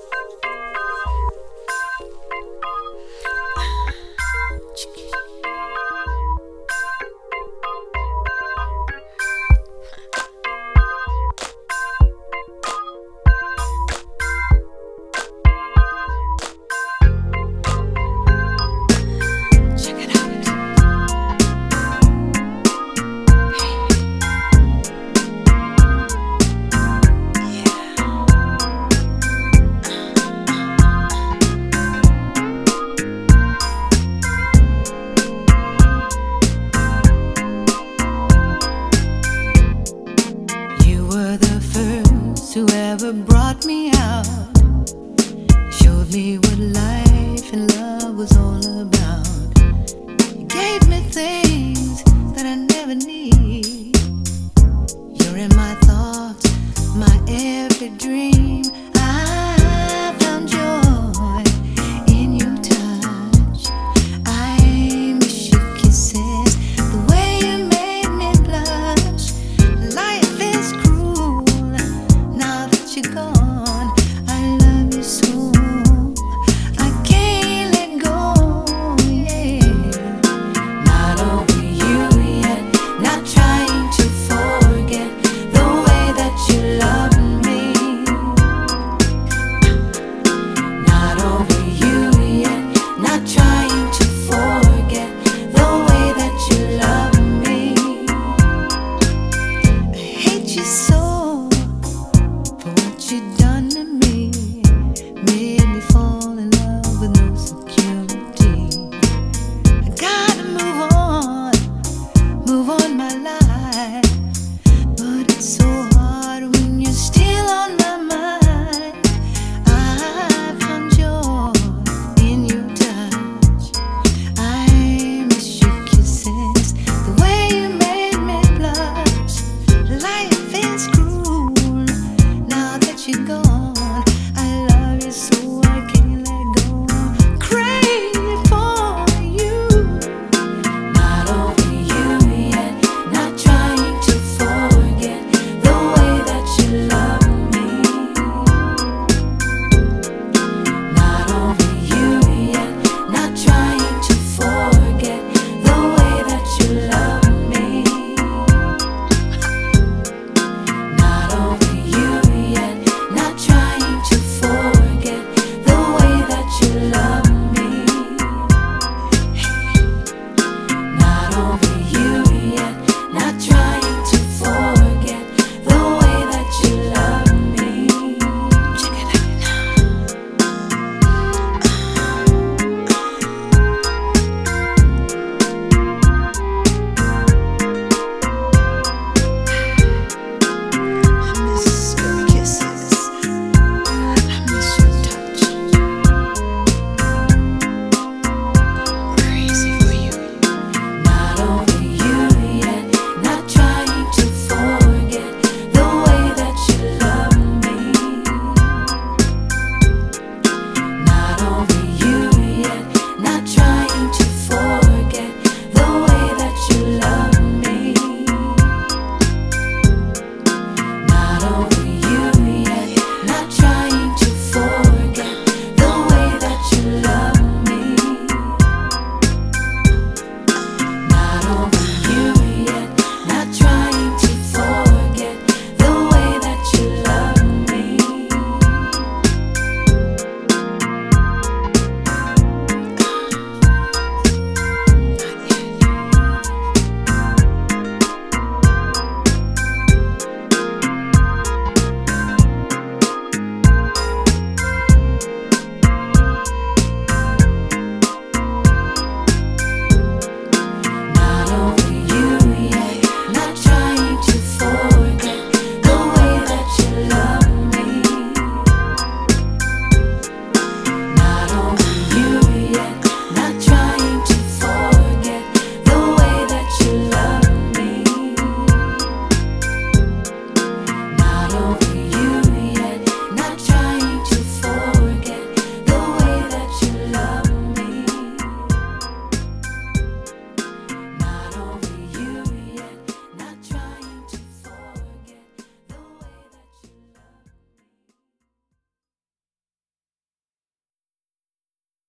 Whoever brought me out showed me what life and love was all about. You gave me things that I never need. You're in my thoughts, my every dream. I found joy in your touch. I miss your kisses, the way you made me blush. Life is cruel now that you're gone. I love you so, I can't let go, yeah. Not over you yet, not trying to forget the way that you love me. Not over you yet, not trying to forget the way that you love me. I hate you so for what you done to me.